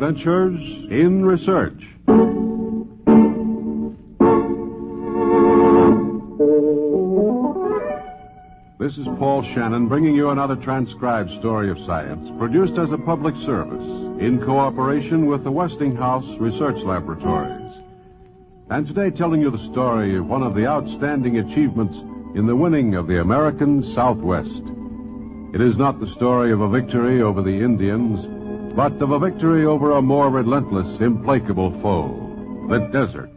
Adventures in Research. This is Paul Shannon bringing you another transcribed story of science, produced as a public service in cooperation with the Westinghouse Research Laboratories. And today telling you the story of one of the outstanding achievements in the winning of the American Southwest. It is not the story of a victory over the Indians, but of a victory over a more relentless, implacable foe, the desert.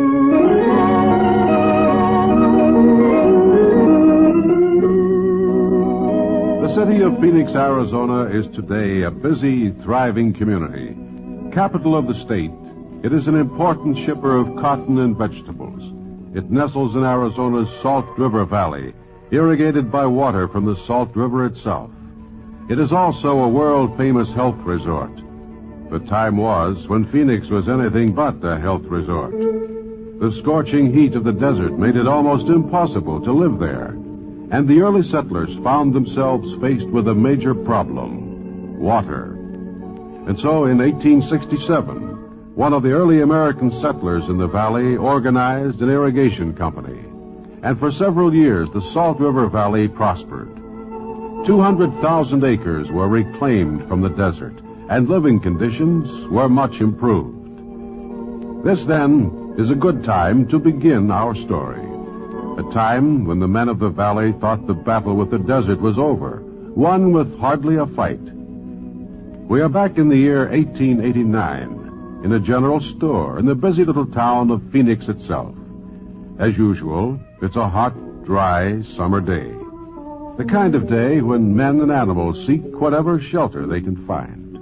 The city of Phoenix, Arizona is today a busy, thriving community. Capital of the state, it is an important shipper of cotton and vegetables. It nestles in Arizona's Salt River Valley, irrigated by water from the Salt River itself. It is also a world-famous health resort. The time was when Phoenix was anything but a health resort. The scorching heat of the desert made it almost impossible to live there, and the early settlers found themselves faced with a major problem: water. And so in 1867, one of the early American settlers in the valley organized an irrigation company, and for several years the Salt River Valley prospered. 200,000 acres were reclaimed from the desert, and living conditions were much improved. This, then, is a good time to begin our story. A time when the men of the valley thought the battle with the desert was over, won with hardly a fight. We are back in the year 1889, in a general store in the busy little town of Phoenix itself. As usual, it's a hot, dry summer day. The kind of day when men and animals seek whatever shelter they can find.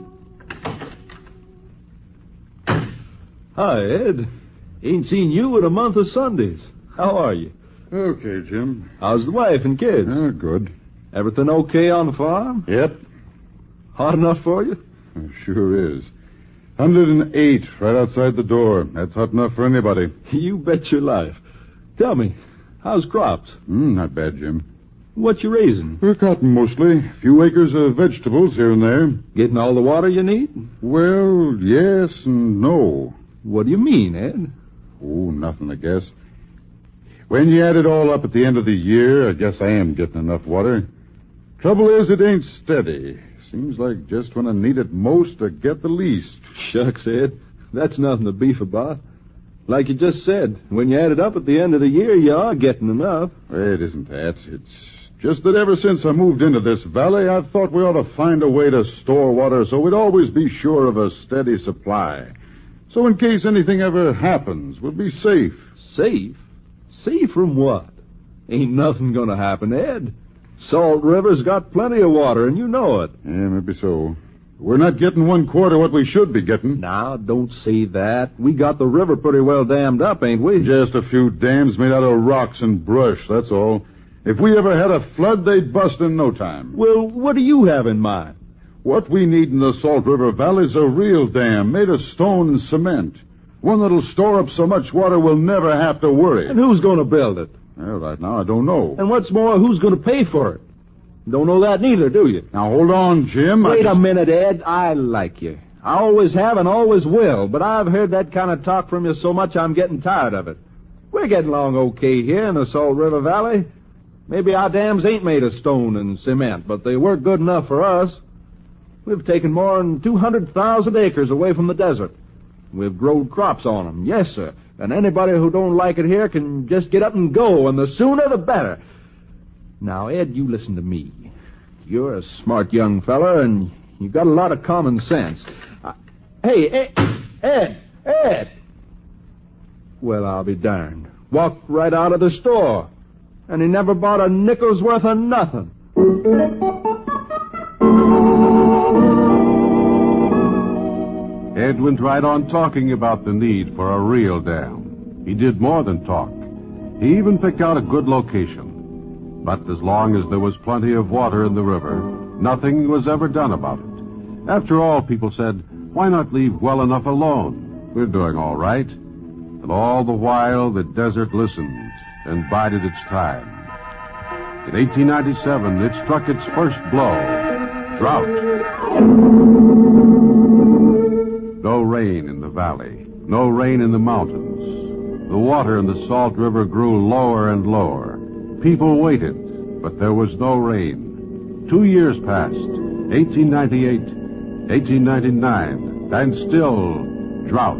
Hi, Ed. Ain't seen you in a month of Sundays. How are you? Okay, Jim. How's the wife and kids? Good. Everything okay on the farm? Yep. Hot enough for you? Sure is. 108 right outside the door. That's hot enough for anybody. You bet your life. Tell me, how's crops? Not bad, Jim. What you raising? We're cotton mostly. A few acres of vegetables here and there. Getting all the water you need? Well, yes and no. What do you mean, Ed? Oh, nothing, I guess. When you add it all up at the end of the year, I guess I am getting enough water. Trouble is, it ain't steady. Seems like just when I need it most, I get the least. Shucks, Ed. That's nothing to beef about. Like you just said, when you add it up at the end of the year, you are getting enough. It isn't that. It's just that ever since I moved into this valley, I've thought we ought to find a way to store water so we'd always be sure of a steady supply. So in case anything ever happens, we'll be safe. Safe? Safe from what? Ain't nothing gonna happen, Ed. Salt River's got plenty of water, and you know it. Yeah, maybe so. We're not getting 1/4 what we should be getting. Now, don't say that. We got the river pretty well dammed up, ain't we? Just a few dams made out of rocks and brush, that's all. If we ever had a flood, they'd bust in no time. Well, what do you have in mind? What we need in the Salt River Valley is a real dam made of stone and cement. One that'll store up so much water we'll never have to worry. And who's going to build it? Well, right now, I don't know. And what's more, who's going to pay for it? Don't know that neither, do you? Now, hold on, Jim. Wait a minute, Ed. I like you. I always have and always will, but I've heard that kind of talk from you so much I'm getting tired of it. We're getting along okay here in the Salt River Valley. Maybe our dams ain't made of stone and cement, but they work good enough for us. We've taken more than 200,000 acres away from the desert. We've growed crops on them, yes, sir. And anybody who don't like it here can just get up and go, and the sooner the better. Now, Ed, you listen to me. You're a smart young fella, and you got a lot of common sense. Hey, Ed! Well, I'll be darned. Walked right out of the store, and he never bought a nickel's worth of nothing. Ed went right on talking about the need for a real dam. He did more than talk. He even picked out a good location. But as long as there was plenty of water in the river, nothing was ever done about it. After all, people said, why not leave well enough alone? We're doing all right. And all the while, the desert listened and bided its time. In 1897, it struck its first blow, drought. No rain in the valley. No rain in the mountains. The water in the Salt River grew lower and lower. People waited, but there was no rain. 2 years passed, 1898, 1899, and still drought.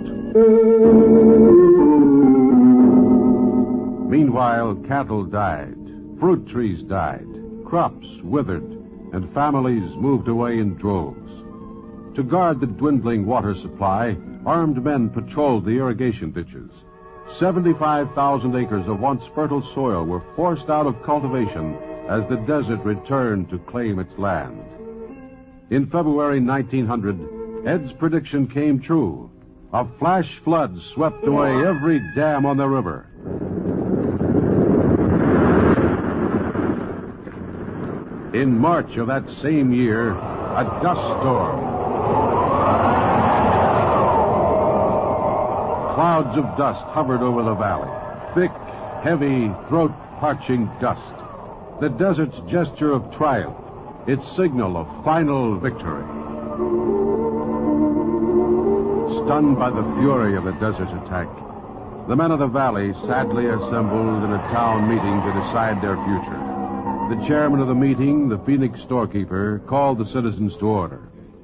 Meanwhile, cattle died, fruit trees died, crops withered, and families moved away in droves. To guard the dwindling water supply, armed men patrolled the irrigation ditches. 75,000 acres of once fertile soil were forced out of cultivation as the desert returned to claim its land. In February 1900, Ed's prediction came true. A flash flood swept away every dam on the river. In March of that same year, a dust storm. Clouds of dust hovered over the valley. Thick, heavy, throat-parching dust. The desert's gesture of triumph. Its signal of final victory. Stunned by the fury of the desert attack, the men of the valley sadly assembled in a town meeting to decide their future. The chairman of the meeting, the Phoenix storekeeper, called the citizens to order.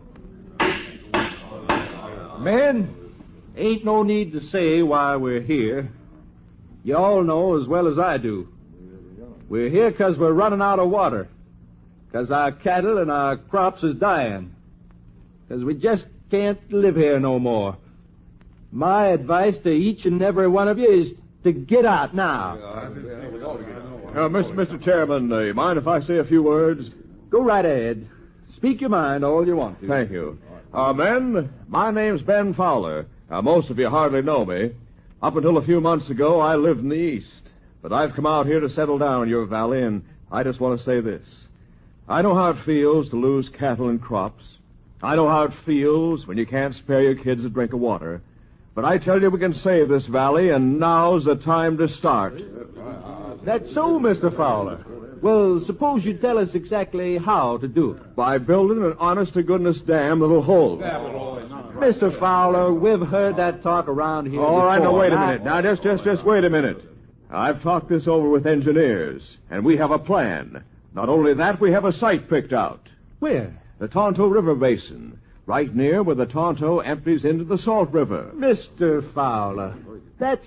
Men, ain't no need to say why we're here. You all know as well as I do. We're here 'cause we're running out of water. 'Cause our cattle and our crops is dying. 'Cause we just can't live here no more. My advice to each and every one of you is to get out now. Mr. Chairman, mind if I say a few words? Go right ahead. Speak your mind all you want to. Thank you. Men, my name's Ben Fowler. Most of you hardly know me. Up until a few months ago, I lived in the East. But I've come out here to settle down in your valley, and I just want to say this. I know how it feels to lose cattle and crops. I know how it feels when you can't spare your kids a drink of water. But I tell you, we can save this valley, and now's the time to start. That's so, Mr. Fowler. Well, suppose you tell us exactly how to do it. By building an honest-to-goodness dam that'll hold. Mr. Fowler, we've heard that talk around here All right, now, before. wait a minute. Now, just wait a minute. I've talked this over with engineers, and we have a plan. Not only that, we have a site picked out. Where? The Tonto River Basin, right near where the Tonto empties into the Salt River. Mr. Fowler, that's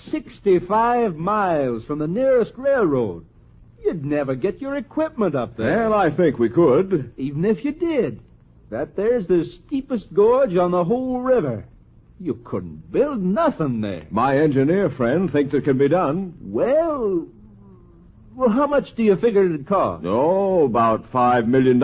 65 miles from the nearest railroad. You'd never get your equipment up there. Well, I think we could. Even if you did. That there's the steepest gorge on the whole river. You couldn't build nothing there. My engineer friend thinks it can be done. Well, how much do you figure it'd cost? Oh, about $5 million.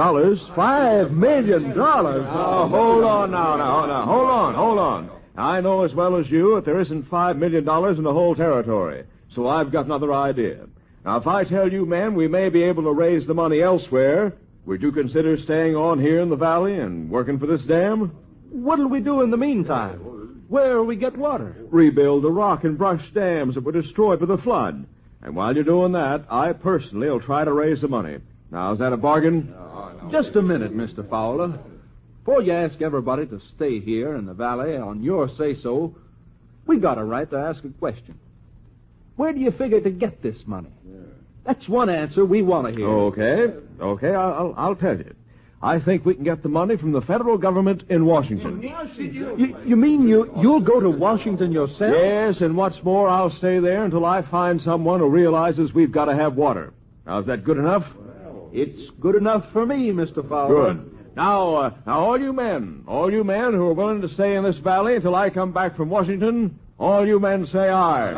$5 million? Oh, hold on now. Hold on. I know as well as you that there isn't $5 million in the whole territory. So I've got another idea. Now, if I tell you, men, we may be able to raise the money elsewhere, would you consider staying on here in the valley and working for this dam? What'll we do in the meantime? Where'll we get water? Rebuild the rock and brush dams that were destroyed by the flood. And while you're doing that, I personally will try to raise the money. Now, is that a bargain? Just a minute, Mr. Fowler. Before you ask everybody to stay here in the valley on your say-so, we got a right to ask a question. Where do you figure to get this money? That's one answer we want to hear. Okay, I'll tell you. I think we can get the money from the federal government in Washington. You mean you'll go to Washington yourself? Yes, and what's more, I'll stay there until I find someone who realizes we've got to have water. Now, is that good enough? It's good enough for me, Mr. Fowler. Good. Now, all you men who are willing to stay in this valley until I come back from Washington, all you men say aye.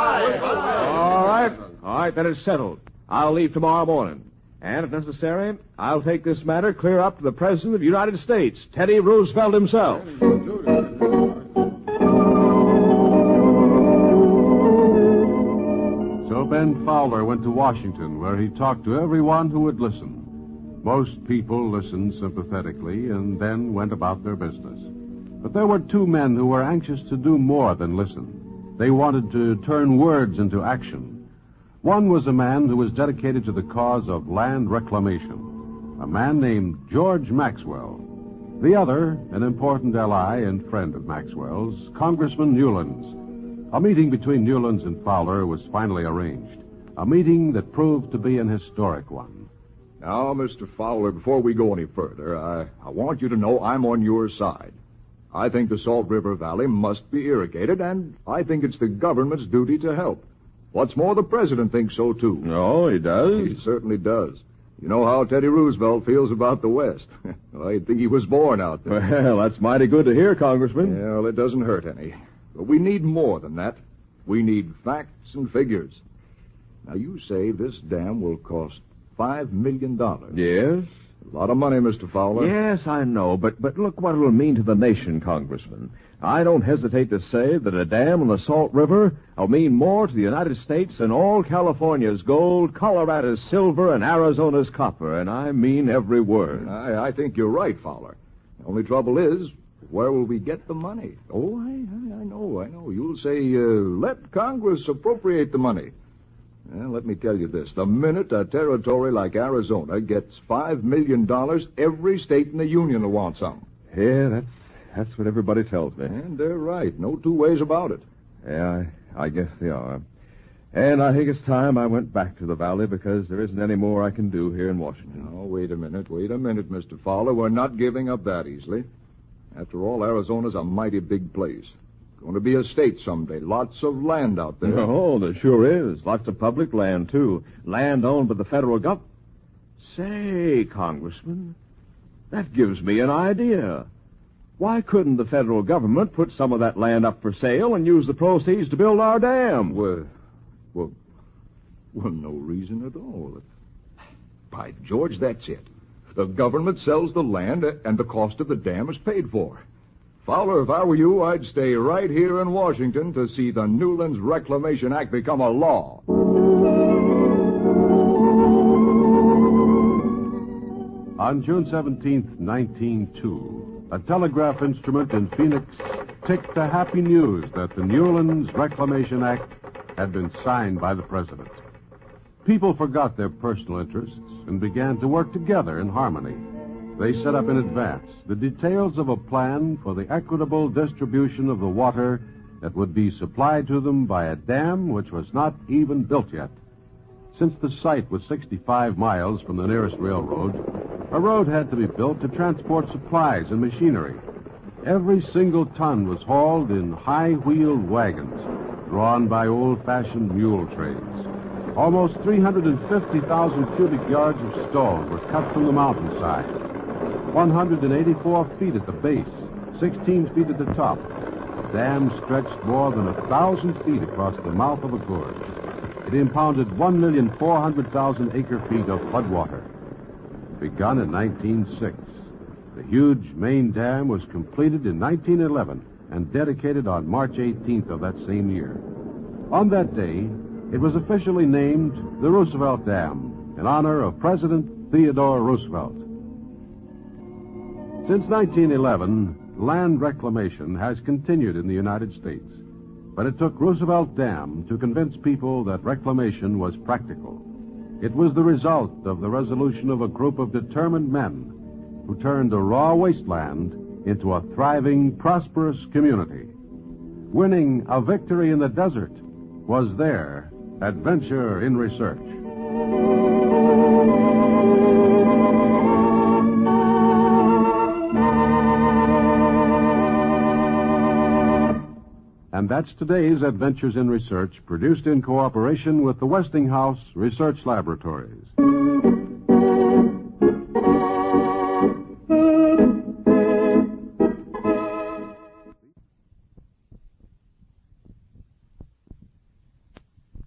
Aye. All right, then it's settled. I'll leave tomorrow morning. And if necessary, I'll take this matter clear up to the President of the United States, Teddy Roosevelt himself. So Ben Fowler went to Washington, where he talked to everyone who would listen. Most people listened sympathetically and then went about their business. But there were two men who were anxious to do more than listen. They wanted to turn words into action. One was a man who was dedicated to the cause of land reclamation, a man named George Maxwell. The other, an important ally and friend of Maxwell's, Congressman Newlands. A meeting between Newlands and Fowler was finally arranged. A meeting that proved to be an historic one. Now, Mr. Fowler, before we go any further, I want you to know I'm on your side. I think the Salt River Valley must be irrigated, and I think it's the government's duty to help. What's more, the president thinks so, too. Oh, he does? He certainly does. You know how Teddy Roosevelt feels about the West. Well, I'd think he was born out there. Well, that's mighty good to hear, Congressman. Yeah, well, it doesn't hurt any. But we need more than that. We need facts and figures. Now, you say this dam will cost $5 million. Yes? A lot of money, Mr. Fowler. Yes, I know, but look what it'll mean to the nation, Congressman. I don't hesitate to say that a dam on the Salt River will mean more to the United States than all California's gold, Colorado's silver, and Arizona's copper, and I mean every word. I think you're right, Fowler. The only trouble is, where will we get the money? Oh, I know. You'll say, let Congress appropriate the money. Well, let me tell you this. The minute a territory like Arizona gets $5 million, every state in the Union will want some. Yeah, that's what everybody tells me. And they're right. No two ways about it. Yeah, I guess they are. And I think it's time I went back to the valley because there isn't any more I can do here in Washington. Oh, wait a minute, Mr. Fowler. We're not giving up that easily. After all, Arizona's a mighty big place. Going to be a state someday. Lots of land out there. Oh, there sure is. Lots of public land, too. Land owned by the federal government. Say, Congressman, that gives me an idea. Why couldn't the federal government put some of that land up for sale and use the proceeds to build our dam? Well, no reason at all. By George, that's it. The government sells the land, and the cost of the dam is paid for. Fowler, if I were you, I'd stay right here in Washington to see the Newlands Reclamation Act become a law. On June 17th, 1902, a telegraph instrument in Phoenix ticked the happy news that the Newlands Reclamation Act had been signed by the president. People forgot their personal interests and began to work together in harmony. They set up in advance the details of a plan for the equitable distribution of the water that would be supplied to them by a dam which was not even built yet. Since the site was 65 miles from the nearest railroad, a road had to be built to transport supplies and machinery. Every single ton was hauled in high-wheeled wagons, drawn by old-fashioned mule trains. Almost 350,000 cubic yards of stone were cut from the mountainside. 184 feet at the base, 16 feet at the top. The dam stretched more than 1,000 feet across the mouth of a gorge. It impounded 1,400,000 acre-feet of floodwater. Begun in 1906, the huge main dam was completed in 1911 and dedicated on March 18th of that same year. On that day, it was officially named the Roosevelt Dam in honor of President Theodore Roosevelt. Since 1911, land reclamation has continued in the United States, but it took Roosevelt Dam to convince people that reclamation was practical. It was the result of the resolution of a group of determined men who turned a raw wasteland into a thriving, prosperous community. Winning a victory in the desert was their adventure in research. And that's today's Adventures in Research, produced in cooperation with the Westinghouse Research Laboratories.